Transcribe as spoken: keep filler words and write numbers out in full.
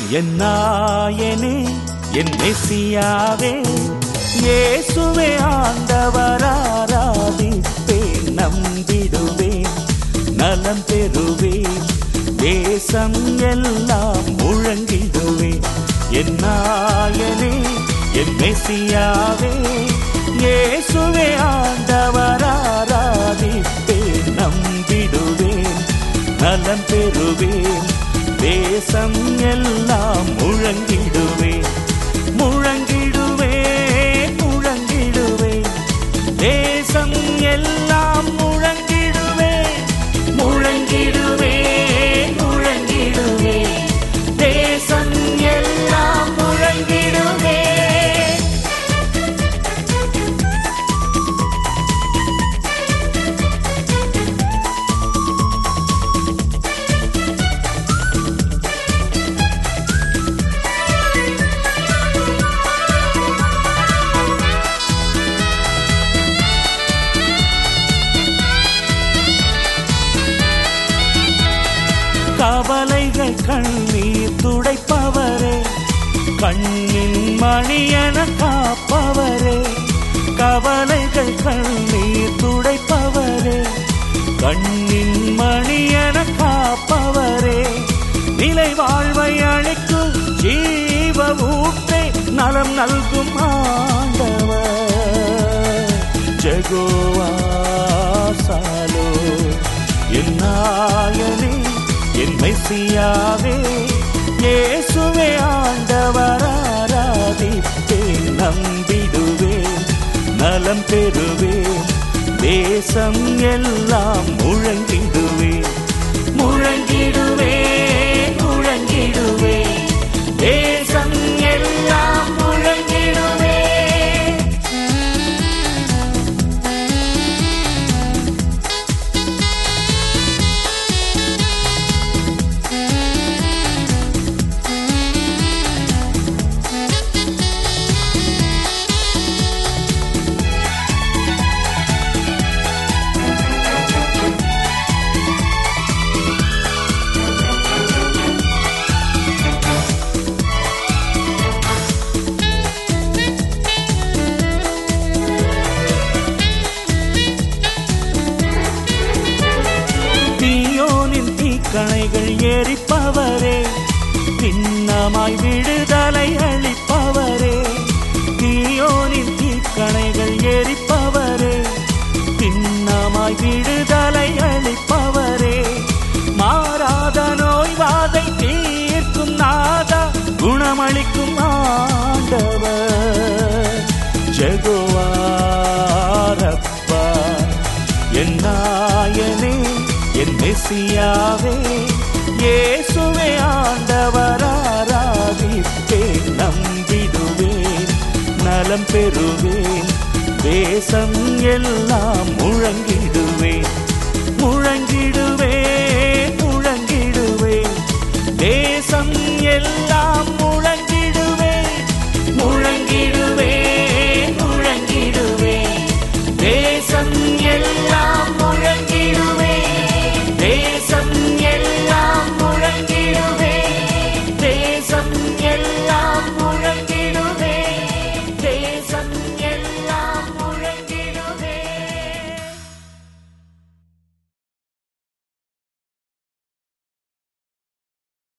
என் நாயனே என் மெசியாவே இயேசுவே ஆண்டவர் ஆராதிப்பேன் நம்பிடுவேன் நலம் பெறுவேன் தேசம் எல்லாம் முழங்கிடுவேன் என் நாயனே என் மெசியாவே இயேசுவே ஆண்டவர் ஆராதிப்பேன் நம்பிடுவேன் நலம் பெறுவேன் தேசம் எல்லாம் முழங்கிடுவேன் முழங்கிடுவேன் முழங்கிடுவேன் தேசம் எல்லாம் முழங்கிடுவேன் முழங்கிடுவேன் முழங்கிடுவேன் தேசம் எல்லாம் முழங்கிடுவேன். கவலைகள் கண்ணீர் துடைப்பவரே கண்ணின் மணியன காப்பவரே கவலைகள் கண்ணீர் துடைப்பவரே கண்ணின் மணியன காப்பவரே நிலை வாழ்வை அளிக்கும் ஜீவ ஊட்டை நலம் நல்கும் ஆண்டவர் ஜெகோவா சாலோ என் நாயனே என் மெசியாவே இயேசுவே ஆண்டவர் ஆராதிப்பேன் நம்பிடுவேன் நலம் பெறுவேன் தேசம் எல்லாம் முழங்கிடுவேன் முழங்கிடுவேன் முழங்கிடுவேன் தேசம் எல்லாம் முழங்கிடுவேன். கணைகள் எரிப்பவரே பின்னமாய் விடுதலை அளிப்பவரே தீயோனின் தீக்கணைகள் எரிப்பவரே பின்னமாய் விடுதலை அளிப்பவரே மாறாத நோய்வாதை தீர்க்கும் நாதா குணமளிக்கும் ஆண்டவர் ஜெகோவாரப்பா என் நாயனே என் மெசியாவே இயேசுவே ஆண்டவர் ஆராதிப்பேன் நம்பிடுவேன் நலம் பெறுவேன் தேசம் எல்லாம் முழங்கிடுவேன் முழங்கிடுவேன் முழங்கிடுவேன் தேசம் எல்லாம் முழங்கிடுவேன் முழங்கிடுவேன் முழங்கிடுவேன் தேசம் எல்லாம்